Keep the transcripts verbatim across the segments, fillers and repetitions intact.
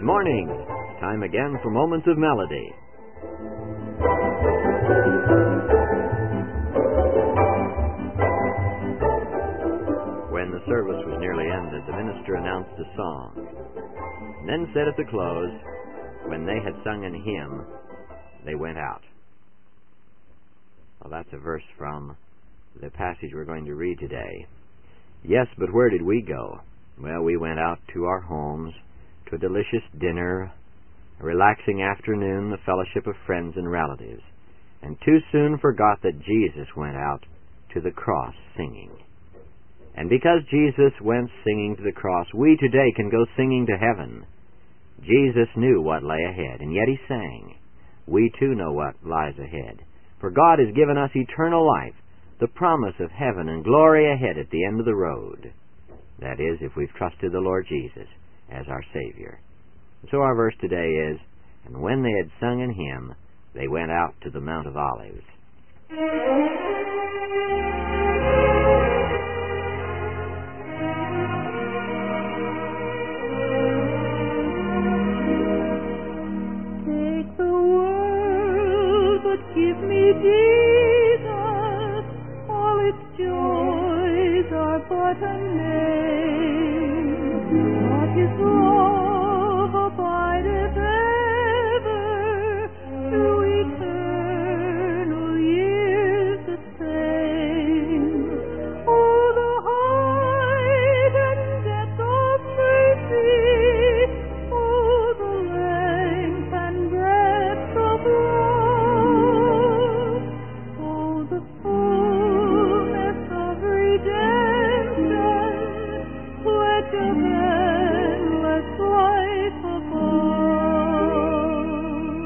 morning. Time again for Moments of Melody. When the service was nearly ended, the minister announced a song, and then said at the close, when they had sung an hymn, they went out. Well, that's a verse from the passage we're going to read today. Yes, but where did we go? Well, we went out to our homes, to a delicious dinner, a relaxing afternoon, the fellowship of friends and relatives, and too soon forgot that Jesus went out to the cross singing. And because Jesus went singing to the cross, we today can go singing to heaven. Jesus knew what lay ahead, and yet he sang. We too know what lies ahead. For God has given us eternal life, the promise of heaven and glory ahead at the end of the road. That is, if we've trusted the Lord Jesus as our Savior. And so our verse today is, and when they had sung an hymn, they went out to the Mount of Olives. Take the world, but give me Jesus. All its joys are but a name. But His love abideth ever through eternal years the same. Oh, the height and depth of mercy! Oh, the length and breadth of love! Oh, the fullness of redemption, pledge of endless life above.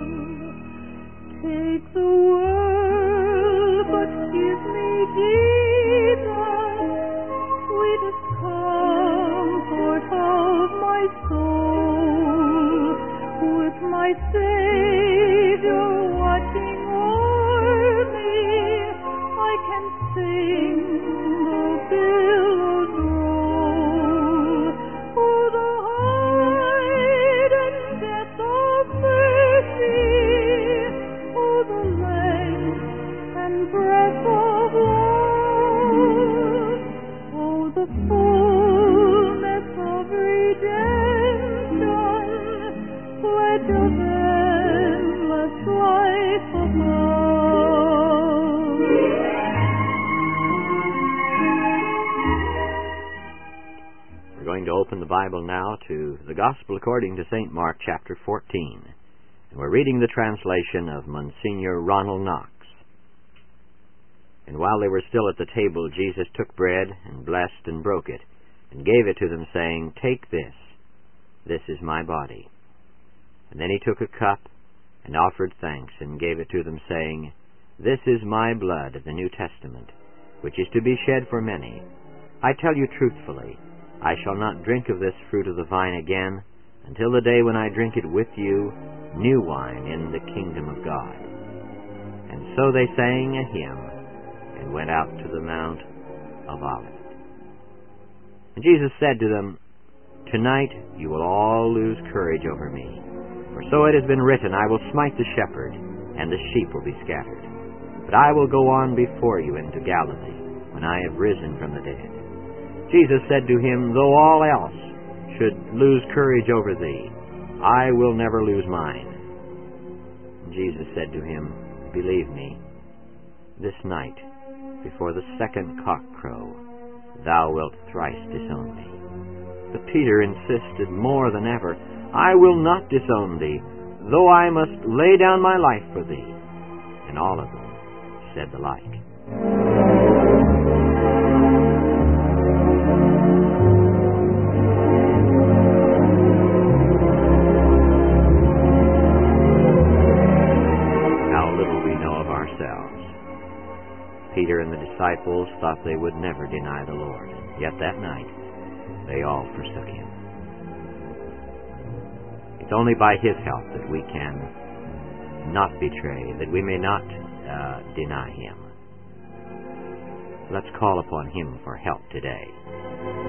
Take the world, but give me Jesus, sweetest comfort of my soul. With my Savior watching o'er me, I can sing though billows roll. Oh, the height and depth of mercy! Oh, the length and breadth of love! Oh, the fullness of redemption, pledge of endless life above. We're going to open the Bible now to the Gospel according to Saint Mark chapter fourteen. And we're reading the translation of Monsignor Ronald Knox. And while they were still at the table, Jesus took bread and blessed and broke it, and gave it to them, saying, Take this, this is my body. And then he took a cup and offered thanks, and gave it to them, saying, This is my blood of the New Testament, which is to be shed for many. I tell you truthfully, I shall not drink of this fruit of the vine again, until the day when I drink it with you, new wine in the kingdom of God. And so they sang a hymn, and went out to the Mount of Olives. And Jesus said to them, Tonight you will all lose courage over me. For so it has been written, I will smite the shepherd, and the sheep will be scattered. But I will go on before you into Galilee, when I have risen from the dead. Jesus said to him, Though all else should lose courage over thee, I will never lose mine. And Jesus said to him, Believe me, this night, before the second cock crow, thou wilt thrice disown me. But Peter insisted more than ever, I will not disown thee, though I must lay down my life for thee. And all of them said the like. How little we know of ourselves. Peter and the disciples thought they would never deny the Lord. Yet that night, they all forsook him. It's only by His help that we can not betray, that we may not uh, deny Him. Let's call upon Him for help today.